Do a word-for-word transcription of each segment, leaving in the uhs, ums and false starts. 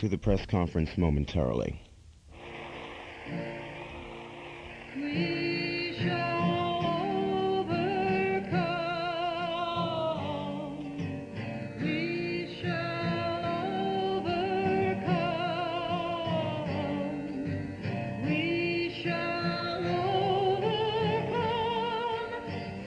to the press conference momentarily. We shall overcome. We shall overcome. We shall overcome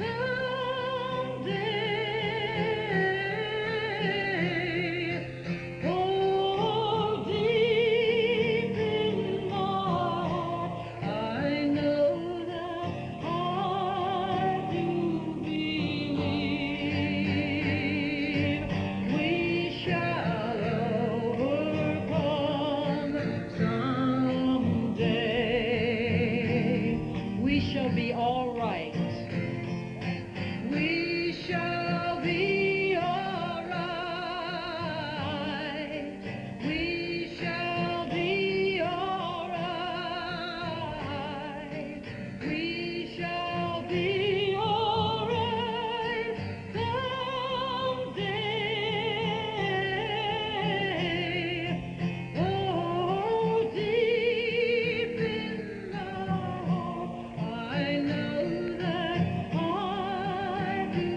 someday. Oh, deep in my heart, I know that I do believe we shall overcome someday. We shall be all right. We shall be all right. We shall be all right. We shall be all right someday. Oh, deep in my heart, I know that I do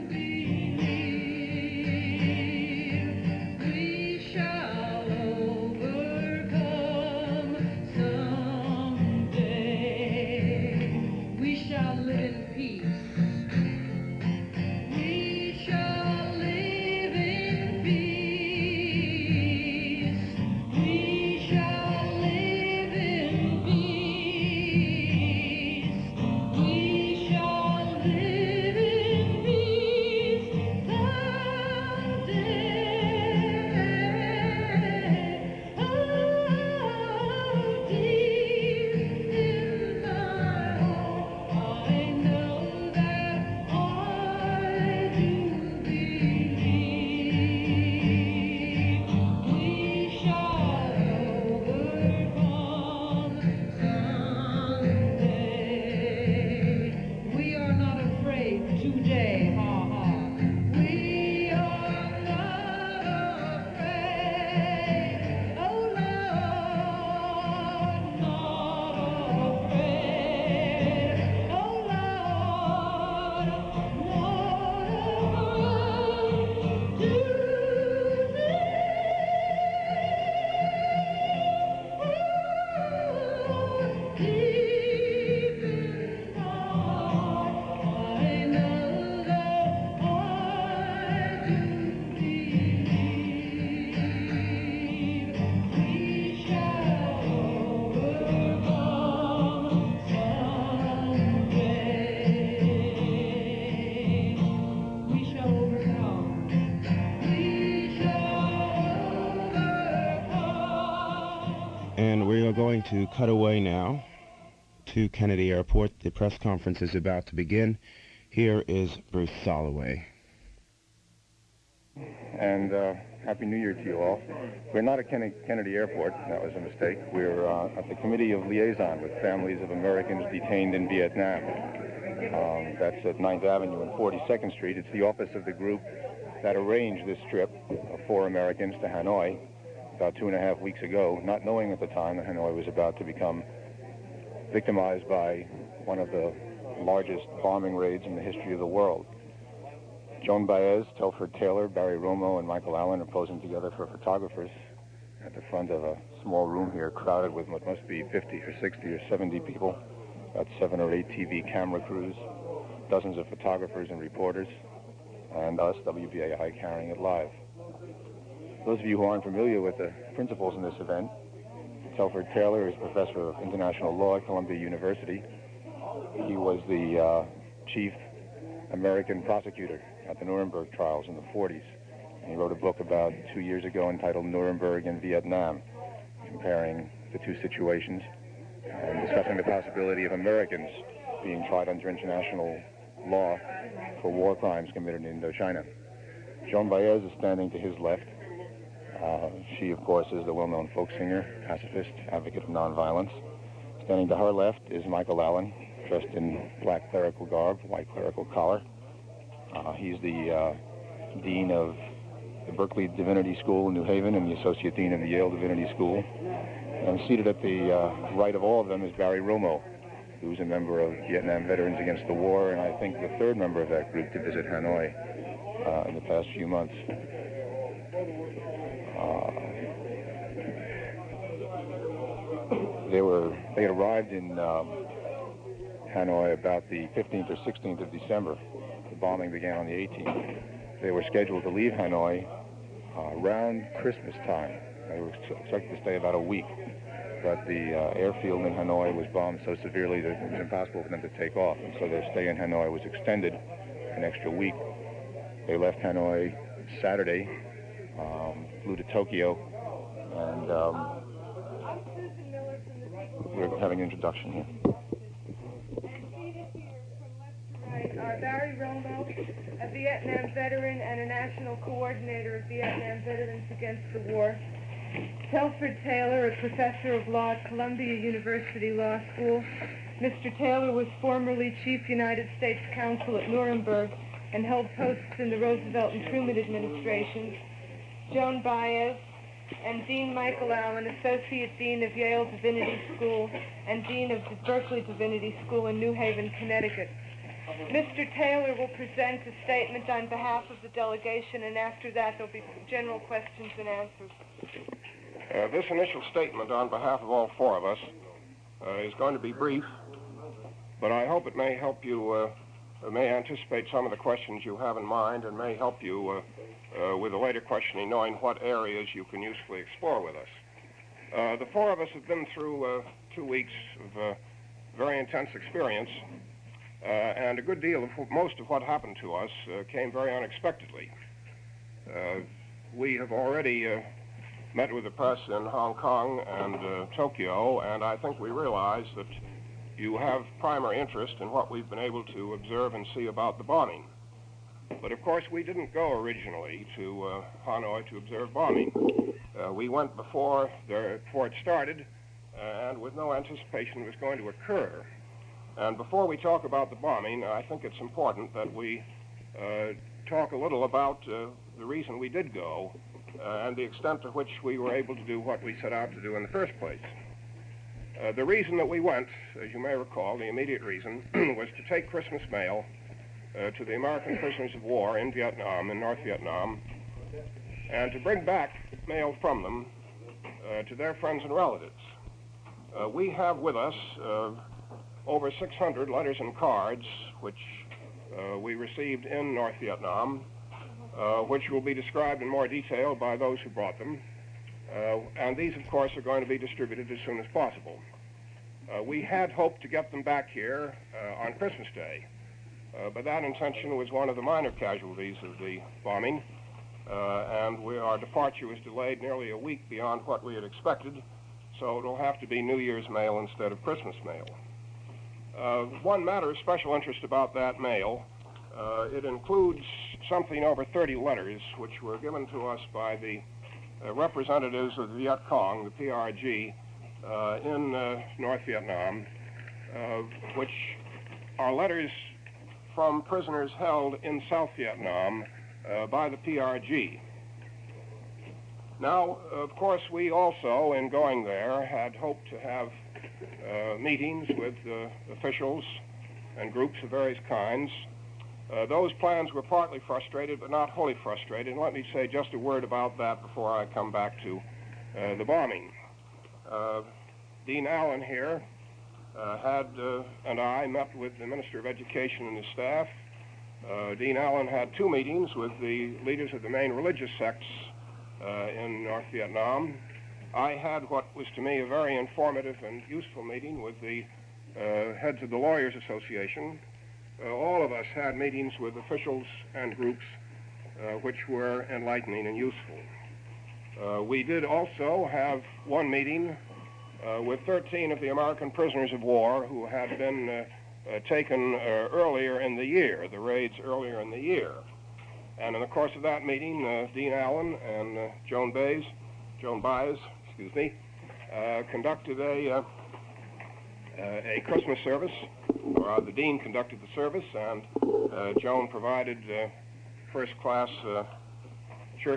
believe we shall overcome someday. We shall live in peace. We shall live in peace. We shall live in peace. We shall live in peace someday. Oh, deep in my heart, I know that I do believe we shall overcome someday. We are not afraid today, ha ha. We are not afraid, oh Lord, not afraid, oh Lord, not afraid today. Deep in my heart, I know that I do believe we shall overcome someday. We shall overcome. We shall overcome. And we are going to cut away now to Kennedy Airport. The press conference is about to begin. Here is Bruce Soloway. And uh, Happy New Year to you all. We're not at Ken Kennedy Airport. That was a mistake. We're uh, at the Committee of Liaison with Families of Americans Detained in Vietnam. Um, that's at ninth Avenue and forty-second Street. It's the office of the group that arranged this trip of four Americans to Hanoi about two and a half weeks ago, not knowing at the time that Hanoi was about to become victimized by one of the largest bombing raids in the history of the world. Joan Baez, Telford Taylor, Barry Romo, and Michael Allen are posing together for photographers at the front of a small room here, crowded with what must be fifty or sixty or seventy people, about seven or eight T V camera crews, dozens of photographers and reporters, and us, W B A I, carrying it live. Those of you who aren't familiar with the principals in this event, Telford Taylor is professor of international law at Columbia University. He was the uh, chief American prosecutor at the Nuremberg trials in the forties. And he wrote a book about two years ago entitled Nuremberg and Vietnam, comparing the two situations and discussing the possibility of Americans being tried under international law for war crimes committed in Indochina. Joan Baez is standing to his left. Uh, she, of course, is the well-known folk singer, pacifist, advocate of nonviolence. Standing to her left is Michael Allen, dressed in black clerical garb, white clerical collar. Uh, he's the uh, dean of the Berkeley Divinity School in New Haven and the Associate Dean of the Yale Divinity School. And seated at the uh, right of all of them is Barry Romo, who's a member of Vietnam Veterans Against the War, and I think the third member of that group to visit Hanoi uh, in the past few months. Uh, they were they had arrived in uh, Hanoi about the fifteenth or sixteenth of December. The bombing began on the eighteenth. They were scheduled to leave Hanoi uh, around Christmas time. They were expected to stay about a week, but the uh, airfield in Hanoi was bombed so severely that it was impossible for them to take off, and so their stay in Hanoi was extended an extra week. They left Hanoi Saturday, um, flew to Tokyo, and um, we're having an introduction here. Uh, Barry Romo, a Vietnam veteran and a national coordinator of Vietnam Veterans Against the War. Telford Taylor, a professor of law at Columbia University Law School. Mister Taylor was formerly Chief United States Counsel at Nuremberg and held posts in the Roosevelt and Truman administrations. Joan Baez and Dean Michael Allen, Associate Dean of Yale Divinity School and Dean of the Berkeley Divinity School in New Haven, Connecticut. Mister Taylor will present a statement on behalf of the delegation, and after that there'll be general questions and answers. Uh, this initial statement on behalf of all four of us uh, is going to be brief, but I hope it may help you, uh, may anticipate some of the questions you have in mind, and may help you uh, uh, with the later questioning, knowing what areas you can usefully explore with us. Uh, the four of us have been through uh, two weeks of uh, very intense experience, uh, and a good deal of most of what happened to us uh, came very unexpectedly. Uh, we have already uh, met with the press in Hong Kong and uh, Tokyo, and I think we realize that you have primary interest in what we've been able to observe and see about the bombing. But of course, we didn't go originally to uh, Hanoi to observe bombing. Uh, we went before, there, before it started, and with no anticipation it was going to occur. And before we talk about the bombing, I think it's important that we uh, talk a little about uh, the reason we did go uh, and the extent to which we were able to do what we set out to do in the first place. Uh, the reason that we went, as you may recall, the immediate reason, was to take Christmas mail uh, to the American prisoners of war in Vietnam, in North Vietnam, and to bring back mail from them uh, to their friends and relatives. Uh, we have with us uh, over six hundred letters and cards which uh, we received in North Vietnam, uh, which will be described in more detail by those who brought them. Uh, and these, of course, are going to be distributed as soon as possible. Uh, we had hoped to get them back here uh, on Christmas Day, uh, but that intention was one of the minor casualties of the bombing, uh, and we, our departure was delayed nearly a week beyond what we had expected, so it will have to be New Year's mail instead of Christmas mail. Uh, one matter of special interest about that mail, uh, it includes something over thirty letters which were given to us by the uh, representatives of the Viet Cong, the P R G, uh, in uh, North Vietnam, uh, which are letters from prisoners held in South Vietnam uh, by the P R G. Now, of course, we also, in going there, had hoped to have uh, meetings with uh, officials and groups of various kinds. Uh, those plans were partly frustrated, but not wholly frustrated. And let me say just a word about that before I come back to uh, the bombing. Uh, Dean Allen here uh, had, uh, and I met with the Minister of Education and his staff. Uh, Dean Allen had two meetings with the leaders of the main religious sects uh, in North Vietnam. I had what was to me a very informative and useful meeting with the uh, heads of the Lawyers Association. Uh, all of us had meetings with officials and groups uh, which were enlightening and useful. Uh, we did also have one meeting uh, with thirteen of the American prisoners of war who had been uh, uh, taken uh, earlier in the year, the raids earlier in the year. And in the course of that meeting, uh, Dean Allen and uh, Joan Baez, Joan Baez, excuse me, uh, conducted a, uh, uh, a Christmas service. Or uh, the Dean conducted the service, and uh, Joan provided uh, first-class uh, church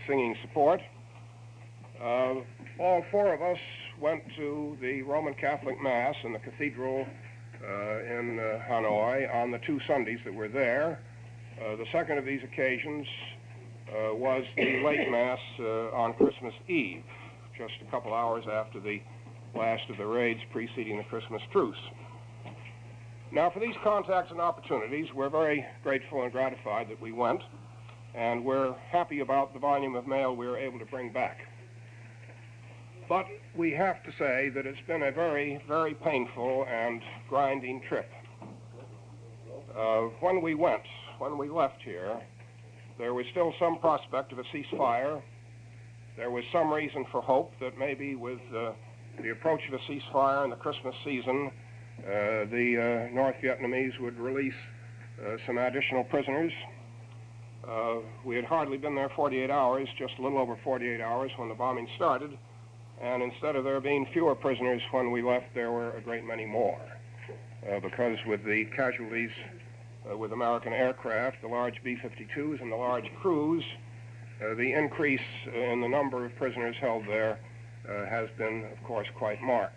singing support. Uh, all four of us went to the Roman Catholic Mass in the cathedral uh, in uh, Hanoi on the two Sundays that were there. Uh, the second of these occasions uh, was the late Mass uh, on Christmas Eve, just a couple hours after the last of the raids preceding the Christmas truce. Now, for these contacts and opportunities, we're very grateful and gratified that we went, and we're happy about the volume of mail we were able to bring back. But we have to say that it's been a very, very painful and grinding trip. Uh, when we went, when we left here, there was still some prospect of a ceasefire. There was some reason for hope that maybe with uh, the approach of a ceasefire in the Christmas season, uh, the uh, North Vietnamese would release uh, some additional prisoners. Uh, we had hardly been there forty-eight hours, just a little over forty-eight hours when the bombing started, and instead of there being fewer prisoners when we left, there were a great many more, uh, because with the casualties uh, with American aircraft, the large B fifty-twos and the large crews, uh, the increase in the number of prisoners held there uh, has been, of course, quite marked.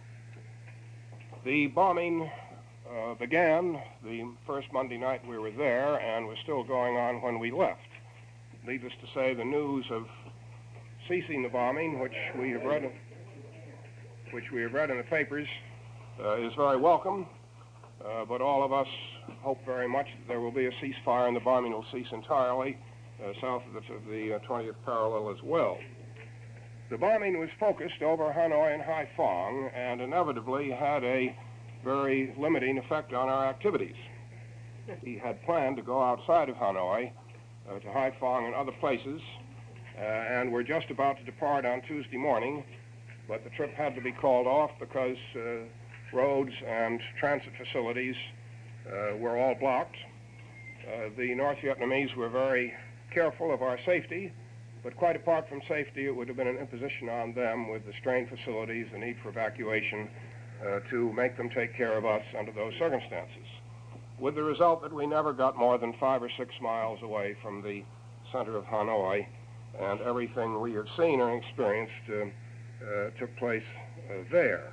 The bombing uh, began the first Monday night we were there and was still going on when we left. Needless to say, the news of ceasing the bombing, which we have read, which we have read in the papers, uh, is very welcome. Uh, but all of us hope very much that there will be a ceasefire and the bombing will cease entirely uh, south of the, of the uh, twentieth parallel as well. The bombing was focused over Hanoi and Haiphong and inevitably had a very limiting effect on our activities. We had planned to go outside of Hanoi uh, to Haiphong and other places, uh, and were just about to depart on Tuesday morning, but the trip had to be called off because uh, roads and transit facilities uh, were all blocked. Uh, the North Vietnamese were very careful of our safety, but quite apart from safety, it would have been an imposition on them with the strained facilities, the need for evacuation, uh, to make them take care of us under those circumstances, with the result that we never got more than five or six miles away from the center of Hanoi, and everything we have seen and experienced uh, uh, took place uh, there.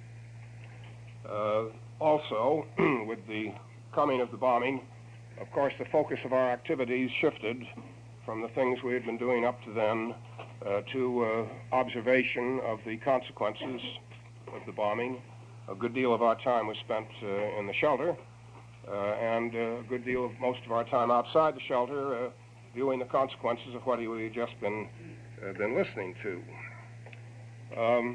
Uh, also, with the coming of the bombing, of course, the focus of our activities shifted from the things we had been doing up to then uh, to uh, observation of the consequences of the bombing. A good deal of our time was spent uh, in the shelter, uh, and a good deal of most of our time outside the shelter uh, viewing the consequences of what we had just been, uh, been listening to. Um,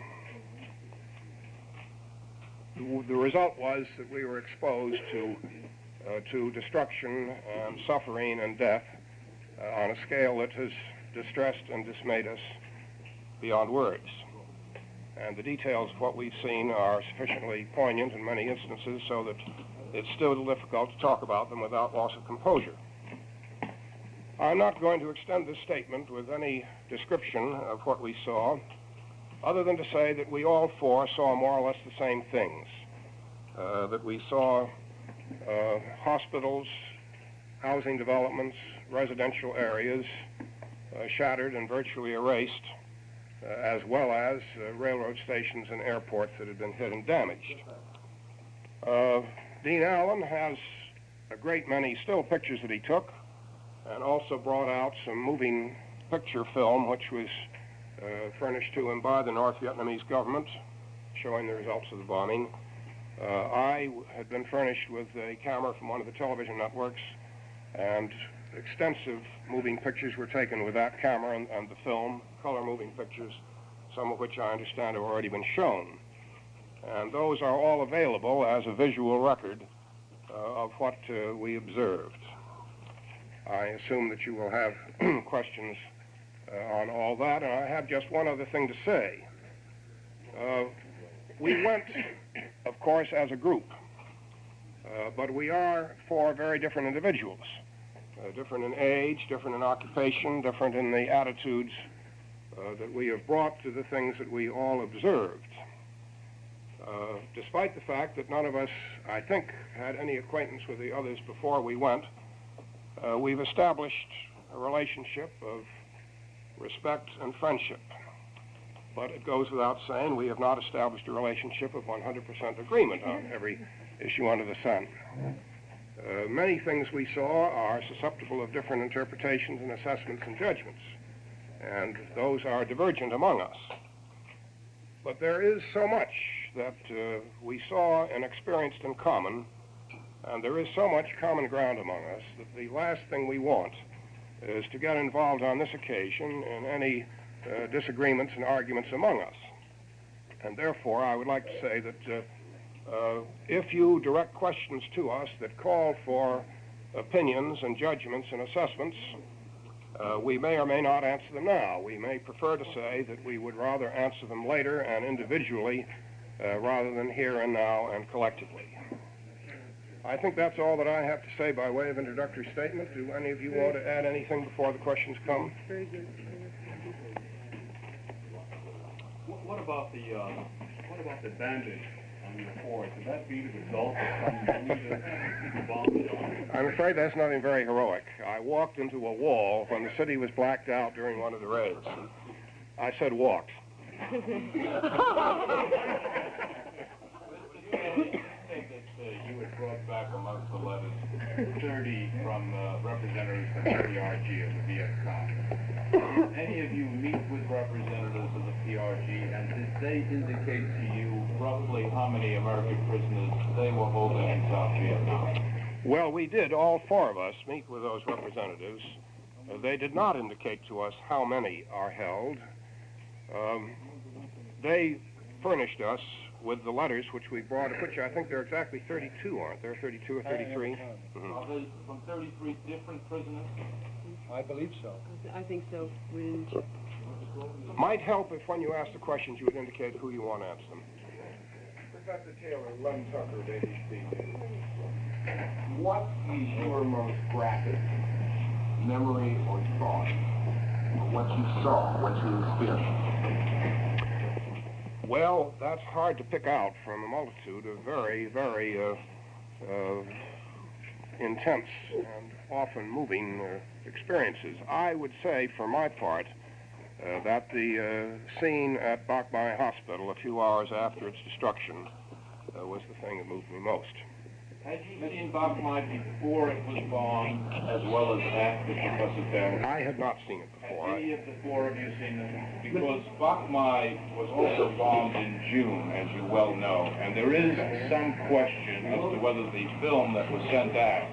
the, the result was that we were exposed to, uh, to destruction and suffering and death uh, on a scale that has distressed and dismayed us beyond words. And the details of what we've seen are sufficiently poignant in many instances so that it's still difficult to talk about them without loss of composure. I'm not going to extend this statement with any description of what we saw, other than to say that we all four saw more or less the same things. Uh, that we saw uh, hospitals, housing developments, residential areas uh, shattered and virtually erased, uh, as well as uh, railroad stations and airports that had been hit and damaged. Uh, Dean Allen has a great many still pictures that he took, and also brought out some moving picture film which was uh, furnished to him by the North Vietnamese government, showing the results of the bombing. Uh, I had been furnished with a camera from one of the television networks, and extensive moving pictures were taken with that camera and, and the film, color moving pictures, some of which I understand have already been shown. And those are all available as a visual record uh, of what uh, we observed. I assume that you will have questions uh, on all that, and I have just one other thing to say. Uh, we went, of course, as a group, uh, but we are four very different individuals, uh, different in age, different in occupation, different in the attitudes uh, that we have brought to the things that we all observed. Uh, despite the fact that none of us, I think, had any acquaintance with the others before we went, Uh, we've established a relationship of respect, and friendship. But it goes without saying we have not established a relationship of one hundred percent agreement on every issue under the sun. Uh, many things we saw are susceptible of different interpretations and assessments and judgments, and those are divergent among us. But there is so much that uh, we saw and experienced in common, and there is so much common ground among us that the last thing we want is to get involved on this occasion in any uh, disagreements and arguments among us. And therefore, I would like to say that uh, uh, if you direct questions to us that call for opinions and judgments and assessments, uh, we may or may not answer them now. We may prefer to say that we would rather answer them later and individually uh, rather than here and now and collectively. I think that's all that I have to say by way of introductory statement. Do any of you want to add anything before the questions come? Very good. What about the uh, what about the bandage on your forehead? Could that be the result of some the bomb? I'm afraid that's nothing very heroic. I walked into a wall when the city was blacked out during one of the raids. I said walked. You had brought back amongst the letters thirty from uh, representatives of the P R G of the Viet Cong. Any of you meet with representatives of the P R G, and did they indicate to you roughly how many American prisoners they were holding in South Vietnam? Well, we did, all four of us, meet with those representatives. Uh, they did not indicate to us how many are held. Um, they furnished us with the letters which we brought, which I think there are exactly thirty-two, aren't there? thirty-two or thirty-three? Mm-hmm. Are they from thirty-three different prisoners? I believe so. I think so. We didn't check. Might help if when you ask the questions you would indicate who you want to answer them. Professor Taylor, Lem Tucker, of A B C. What is your most graphic memory or thought of what you saw, what you experienced? Well, that's hard to pick out from a multitude of very, very uh, uh, intense and often moving uh, experiences. I would say, for my part, uh, that the uh, scene at Bach Mai Hospital a few hours after its destruction uh, was the thing that moved me most. Had you seen Bach Mai before it was bombed, as well as after, Professor Taylor? I had not seen it before. Have any of the four of you seen it? Because Bach Mai was also bombed in June, as you well know, and there is some question as to whether the film that was sent out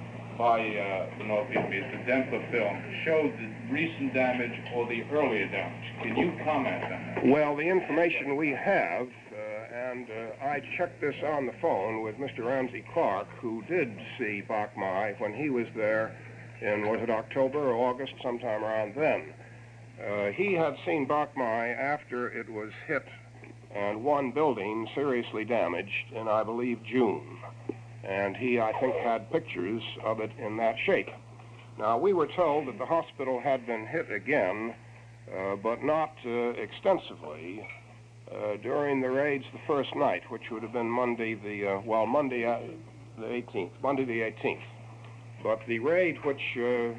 by uh, the North Vietnamese, the Denver film, showed the recent damage or the earlier damage. Can you comment on that? Well, the information we have, uh, and uh, I checked this on the phone with Mister Ramsey Clark, who did see Bach Mai when he was there in, was it October or August, sometime around then. Uh, he had seen Bach Mai after it was hit and one building seriously damaged in, I believe, June. And he, I think, had pictures of it in that shape. Now, we were told that the hospital had been hit again, uh, but not uh, extensively, uh, during the raids the first night, which would have been Monday the, uh, well, Monday uh, the eighteenth, Monday the eighteenth. But the raid which, uh, uh,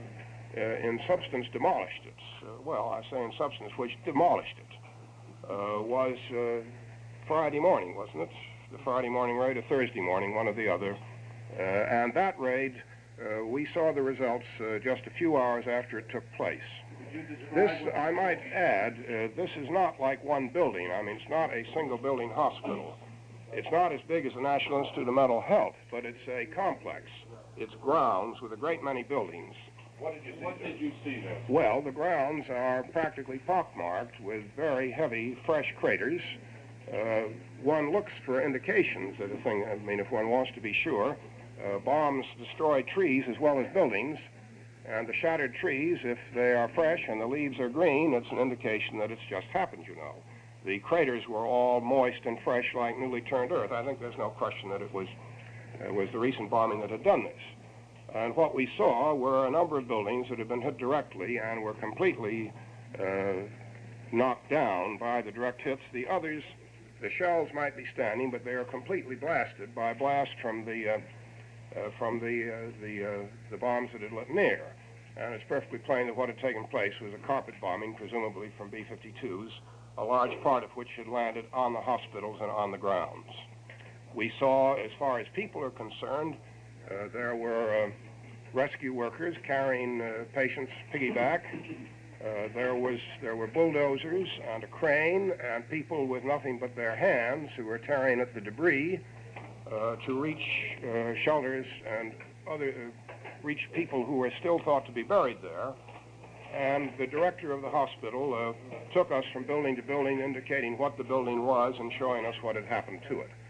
in substance, demolished it, uh, well, I say in substance, which demolished it, uh, was uh, Friday morning, wasn't it? The Friday morning raid or Thursday morning, one or the other. Uh, and that raid, uh, we saw the results uh, just a few hours after it took place. This, I might add, uh, this is not like one building. I mean, it's not a single building hospital. It's not as big as the National Institute of Mental Health, but it's a complex. It's grounds with a great many buildings. What did you see, what did you see there? Well, the grounds are practically pockmarked with very heavy, fresh craters. Uh, one looks for indications that a thing, I mean, if one wants to be sure, uh, bombs destroy trees as well as buildings, and the shattered trees, if they are fresh and the leaves are green, it's an indication that it's just happened, you know. The craters were all moist and fresh like newly turned earth. I think there's no question that it was, uh, was the recent bombing that had done this. And what we saw were a number of buildings that had been hit directly and were completely uh, knocked down by the direct hits. The others, the shells might be standing, but they are completely blasted by blast from the uh, uh, from the uh, the uh, the bombs that had lit near. and it's perfectly plain that what had taken place was a carpet bombing, presumably from B fifty-twos, a large part of which had landed on the hospitals and on the grounds. We saw, as far as people are concerned, uh, there were uh, rescue workers carrying uh, patients piggyback. Uh, there was there were bulldozers and a crane and people with nothing but their hands who were tearing at the debris uh, to reach uh, shelters and other uh, reach people who were still thought to be buried there. And the director of the hospital uh, took us from building to building, indicating what the building was and showing us what had happened to it.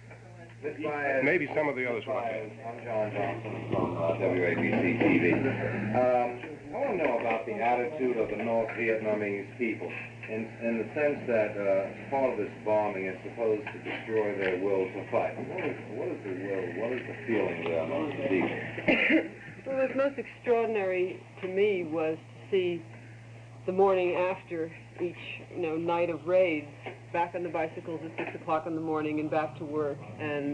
Maybe some of the others will. I'm John Johnson from uh, W A B C T V. Um, I want to know about the attitude of the North Vietnamese people, in, in the sense that uh, part of this bombing is supposed to destroy their will to fight. What is, what is the will, what is the feeling there amongst the people? Well, what was most extraordinary to me was to see the morning after each, you know, night of raids, back on the bicycles at six o'clock in the morning and back to work, and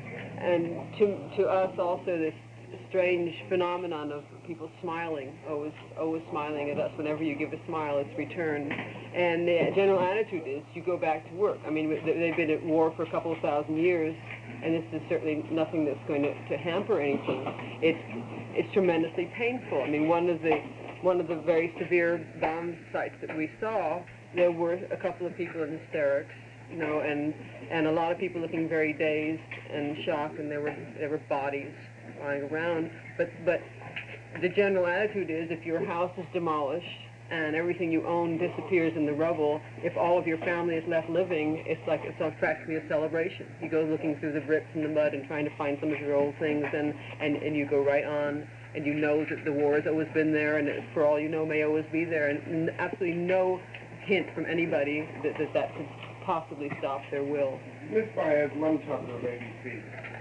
and to to us also this strange phenomenon of people smiling, always always smiling at us. Whenever you give a smile, it's returned. And the general attitude is you go back to work. I mean, they've been at war for a couple of thousand years, and this is certainly nothing that's going to, to hamper anything. It's it's tremendously painful. I mean, one of the one of the very severe bomb sites that we saw, there were a couple of people in hysterics, you know, and and a lot of people looking very dazed and shocked, and there were there were bodies lying around. But but the general attitude is, if your house is demolished and everything you own disappears in the rubble, if all of your family is left living, it's like it's practically a celebration. You go looking through the bricks and the mud and trying to find some of your old things, and and and you go right on. And you know that the war has always been there, and it, for all you know, may always be there, and n absolutely no hint from anybody that, that that could possibly stop their will. Miz Baez, Lem Tucker of A B C.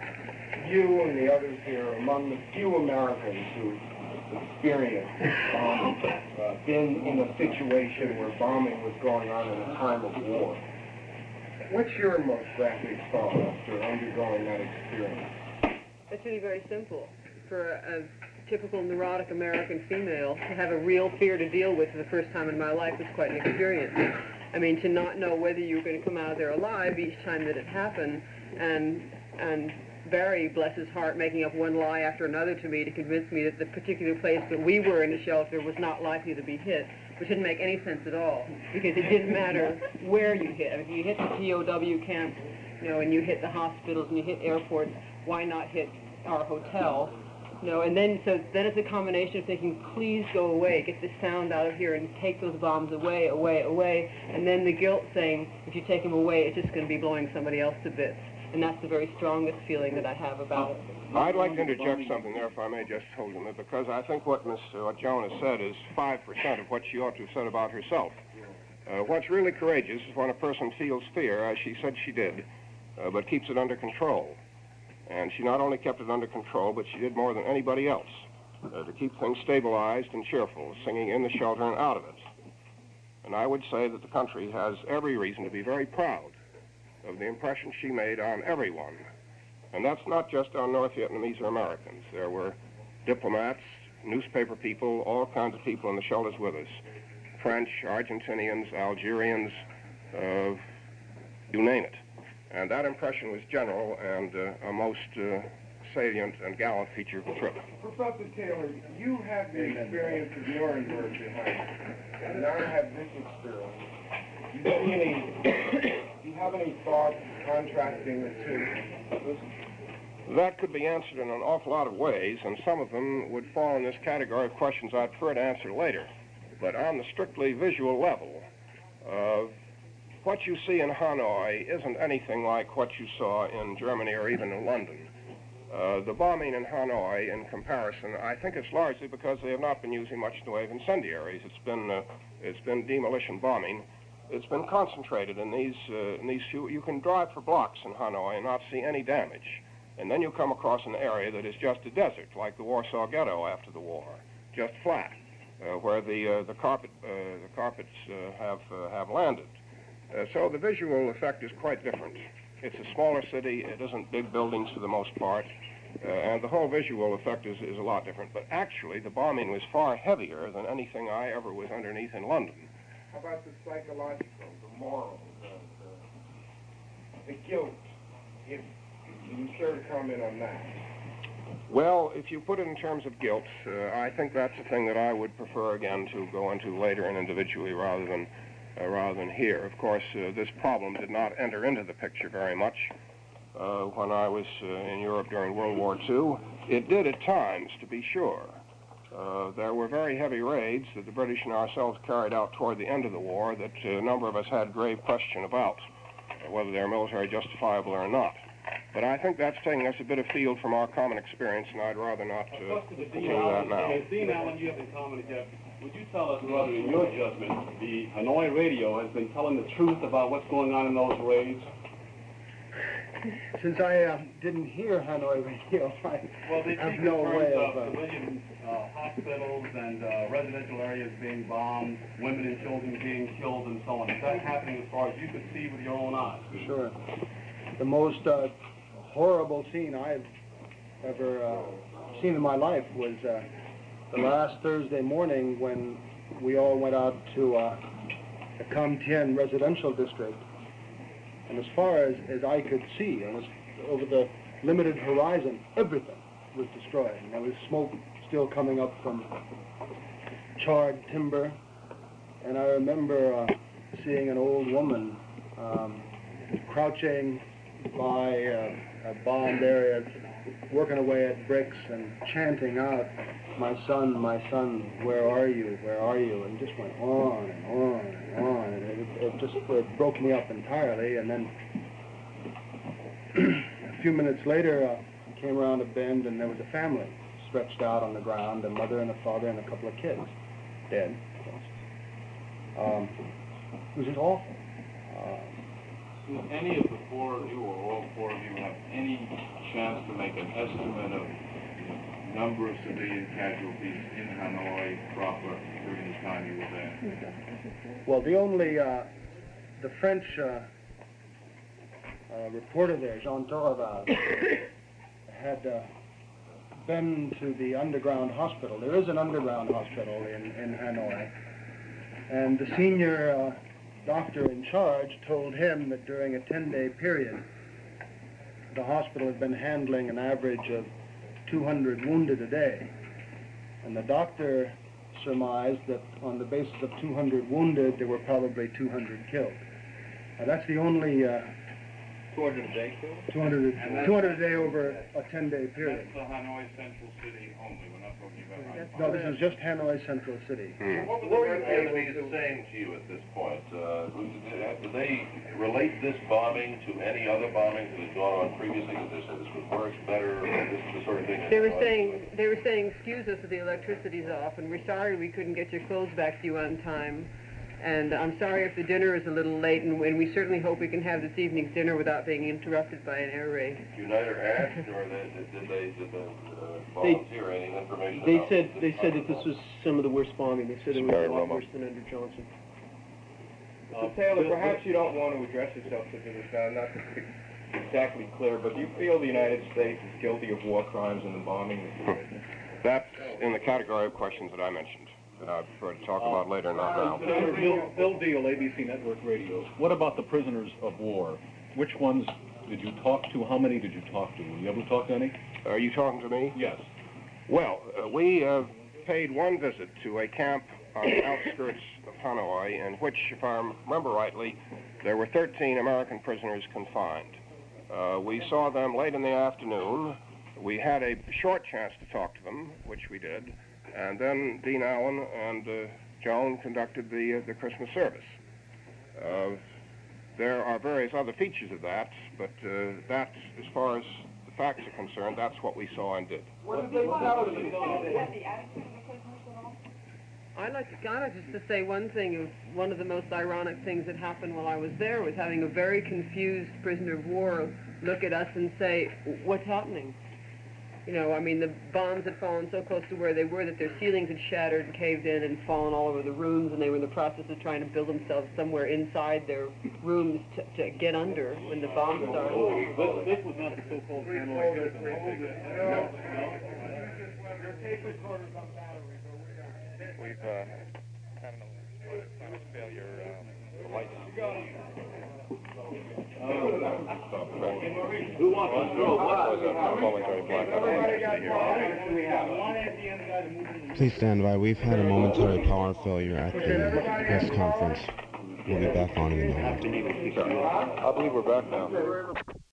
You and the others here are among the few Americans who experienced bombing, uh, been in a situation where bombing was going on in a time of war. What's your most graphic thought after undergoing that experience? It's really very simple. For a typical neurotic American female, to have a real fear to deal with for the first time in my life was quite an experience. I mean, to not know whether you were going to come out of there alive each time that it happened, and and Barry, bless his heart, making up one lie after another to me to convince me that the particular place that we were in the shelter was not likely to be hit, which didn't make any sense at all, because it didn't matter where you hit. I mean, if you hit the P O W camps, you know, and you hit the hospitals and you hit airports, why not hit our hotel? No, and then so then it's a combination of thinking, please go away, get this sound out of here, and take those bombs away, away, away, and then the guilt saying, if you take them away, it's just going to be blowing somebody else to bits. And that's the very strongest feeling that I have about it. I'd like to interject something there, if I may, just hold a minute, because I think what Miss uh, what Joan has said is five percent of what she ought to have said about herself. Uh, what's really courageous is when a person feels fear, as she said she did, uh, but keeps it under control. And she not only kept it under control, but she did more than anybody else uh, to keep things stabilized and cheerful, singing in the shelter and out of it. And I would say that the country has every reason to be very proud of the impression she made on everyone. And that's not just on North Vietnamese or Americans. There were diplomats, newspaper people, all kinds of people in the shelters with us. French, Argentinians, Algerians, uh, you name it. And that impression was general and uh, a most uh, salient and gallant feature of the trip. Professor Taylor, you have the experience of Nuremberg behind you, and I have this experience. Do you, see any, do you have any thoughts contrasting the two? That could be answered in an awful lot of ways, and some of them would fall in this category of questions I'd prefer to answer later. But on the strictly visual level, uh, what you see in Hanoi isn't anything like what you saw in Germany or even in London. Uh, the bombing in Hanoi, in comparison, I think it's largely because they have not been using much in the way of incendiaries. It's been, uh, it's been demolition bombing. It's been concentrated in these, uh, in these few. You can drive for blocks in Hanoi and not see any damage. And then you come across an area that is just a desert, like the Warsaw Ghetto after the war, just flat, uh, where the, uh, the, carpet, uh, the carpets uh, have, uh, have landed. Uh, so the visual effect is quite different. It's a smaller city. It isn't big buildings for the most part. Uh, and the whole visual effect is, is a lot different. But actually, the bombing was far heavier than anything I ever was underneath in London. How about the psychological, the moral, the, the, the guilt? If, can you care to comment on that? Well, if you put it in terms of guilt, uh, I think that's a thing that I would prefer, again, to go into later and individually rather than, uh, rather than here. Of course, uh, this problem did not enter into the picture very much uh, when I was uh, in Europe during World War Two. It did at times, to be sure. Uh, there were very heavy raids that the British and ourselves carried out toward the end of the war that uh, a number of us had grave question about, uh, whether they're military justifiable or not. But I think that's taking us a bit afield from our common experience, and I'd rather not uh, continue that now. Dean Allen, you have been commenting here. Would you tell us whether, in your judgment, the Hanoi radio has been telling the truth about what's going on in those raids? Since I uh, didn't hear Hanoi radio, I well, they have speak no in way terms of... of civilian uh, hospitals and uh, residential areas being bombed, women and children being killed, and so on. Is that happening as far as you could see with your own eyes? Sure. The most uh, horrible scene I've ever uh, seen in my life was uh, the last Thursday morning when we all went out to uh, the Cam Tien residential district. And as far as, as I could see, it was over the limited horizon, everything was destroyed. And there was smoke still coming up from charred timber. And I remember uh, seeing an old woman um, crouching by uh, a bombed area, working away at bricks and chanting out, "My son, my son, where are you, where are you?" And just went on and on and on. And it, it just it broke me up entirely. And then a few minutes later, uh, I came around a bend and there was a family stretched out on the ground, a mother and a father and a couple of kids, dead, of course. Um, it was just awful. Um, Do any of the four of you, or all four of you, have any chance to make an estimate of the number of civilian casualties in Hanoi proper during the time you were there? Well, the only, uh, the French uh, uh, reporter there, Jean Torval, had uh, been to the underground hospital. There is an underground hospital in, in Hanoi, and the senior uh, doctor in charge told him that during a ten-day period, the hospital had been handling an average of two hundred wounded a day. And the doctor surmised that on the basis of two hundred wounded, there were probably two hundred killed. Now that's the only... Uh, two hundred a day killed? two hundred, two hundred a day over a ten-day period. That's the Hanoi Central City only. We're not talking about Hanoi. No, this is just Hanoi Central City. Hmm. What were the Vietnamese saying to you at this point? Uh, did they relate this bombing to any other bombings that had gone on previously? Did they say this was worse, better, this is the sort of thing? They were saying, they were saying, excuse us if the electricity's off, and we're sorry we couldn't get your clothes back to you on time. And I'm sorry if the dinner is a little late, and, and we certainly hope we can have this evening's dinner without being interrupted by an air raid. United asked, or they, did, did they did they uh, volunteer they, any information? They about said this they said that this was some of the worst bombing. They said it was a lot worse than under Johnson. Mister Taylor, perhaps you don't want to address yourself to this now, not to be exactly clear, but do you feel the United States is guilty of war crimes in the bombing that you witnessed? That's in the category of questions that I mentioned, that I prefer to talk about later, not now. Senator Bill, Bill Deal, A B C Network Radio. What about the prisoners of war? Which ones did you talk to? How many did you talk to? Were you able to talk to any? Are you talking to me? Yes. Well, uh, we uh, paid one visit to a camp on the outskirts of Hanoi, in which, if I remember rightly, there were thirteen American prisoners confined. Uh, we saw them late in the afternoon. We had a short chance to talk to them, which we did, and then Dean Allen and uh, Joan conducted the, uh, the Christmas service. Uh, there are various other features of that, but uh, that, as far as the facts are concerned, that's what we saw and did. What did they tell you? I'd like to, I'd like just to say one thing. Of one of the most ironic things that happened while I was there was having a very confused prisoner of war look at us and say, "What's happening?" You know, I mean, the bombs had fallen so close to where they were that their ceilings had shattered and caved in and fallen all over the rooms, and they were in the process of trying to build themselves somewhere inside their rooms to, to get under when the bomb started. This, this was not the so-called Hanoi Hilton, I think. No. We've uh, had an electronic failure. Uh, the lights. Who wants to throw what? Please stand by. We've had a momentary power failure at the press conference. We'll be back on in a moment. I believe we're back now.